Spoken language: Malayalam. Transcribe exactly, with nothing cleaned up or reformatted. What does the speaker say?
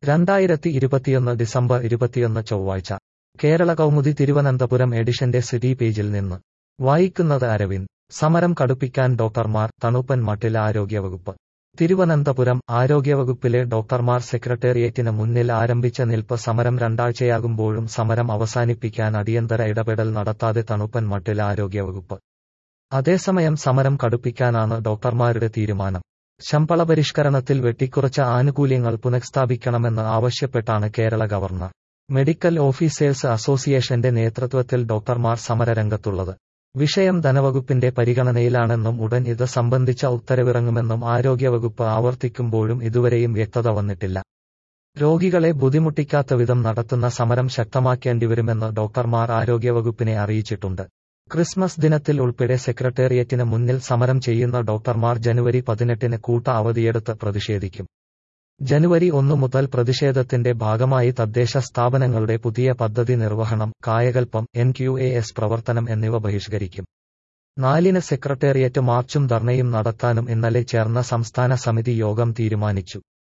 രണ്ടായിരത്തി ഇരുപത്തിയൊന്ന് ഡിസംബർ ഇരുപത്തിയൊന്ന് ചൊവ്വാഴ്ച കേരള കൗമുദി തിരുവനന്തപുരം എഡിഷന്റെ സിറ്റി പേജിൽ നിന്ന് വായിക്കുന്നത് അരവിന്ദ്. സമരം കടുപ്പിക്കാൻ ഡോക്ടർമാർ, തണുപ്പൻ മട്ടിൽ ആരോഗ്യവകുപ്പ്. തിരുവനന്തപുരം ആരോഗ്യവകുപ്പിലെ ഡോക്ടർമാർ സെക്രട്ടേറിയറ്റിന് മുന്നിൽ ആരംഭിച്ച നിൽപ്പ് സമരം രണ്ടാഴ്ചയാകുമ്പോഴും സമരം അവസാനിപ്പിക്കാൻ അടിയന്തര ഇടപെടൽ നടത്താതെ തണുപ്പൻ മട്ടിൽ ആരോഗ്യവകുപ്പ്. അതേസമയം സമരം കടുപ്പിക്കാനാണ് ഡോക്ടർമാരുടെ തീരുമാനം. ശമ്പള പരിഷ്കരണത്തിൽ വെട്ടിക്കുറച്ച ആനുകൂല്യങ്ങൾ പുനഃസ്ഥാപിക്കണമെന്ന് ആവശ്യപ്പെട്ടാണ് കേരള ഗവർണർ. മെഡിക്കൽ ഓഫീസേഴ്സ് അസോസിയേഷന്റെ നേതൃത്വത്തിൽ ഡോക്ടർമാർ സമരരംഗത്തുള്ളത്. വിഷയം ധനവകുപ്പിന്റെ പരിഗണനയിലാണെന്നും ഉടൻ ഇത് സംബന്ധിച്ച ഉത്തരവിറങ്ങുമെന്നും ആരോഗ്യവകുപ്പ് ആവർത്തിക്കുമ്പോഴും ഇതുവരെയും വ്യക്തത വന്നിട്ടില്ല. രോഗികളെ ബുദ്ധിമുട്ടിക്കാത്ത വിധം നടത്തുന്ന സമരം ശക്തമാക്കേണ്ടിവരുമെന്ന് ഡോക്ടർമാർ ആരോഗ്യവകുപ്പിനെ അറിയിച്ചിട്ടുണ്ട്. ക്രിസ്മസ് ദിനത്തിൽ ഉൾപ്പെടെ സെക്രട്ടേറിയറ്റിന് മുന്നിൽ സമരം ചെയ്യുന്ന ഡോക്ടർമാർ ജനുവരി പതിനെട്ടിന് കൂട്ട അവധിയെടുത്ത് പ്രതിഷേധിക്കും. ജനുവരി ഒന്ന് മുതൽ പ്രതിഷേധത്തിന്റെ ഭാഗമായി തദ്ദേശ സ്ഥാപനങ്ങളുടെ പുതിയ പദ്ധതി നിർവഹണം, കായകൽപ്പം, എൻ ക്യു എ എസ് പ്രവർത്തനം എന്നിവ ബഹിഷ്കരിക്കും. നാലിന് സെക്രട്ടേറിയറ്റ് മാർച്ചും ധർണയും നടത്താനും ഇന്നലെ ചേർന്ന സംസ്ഥാന സമിതി യോഗം തീരുമാനിച്ചു.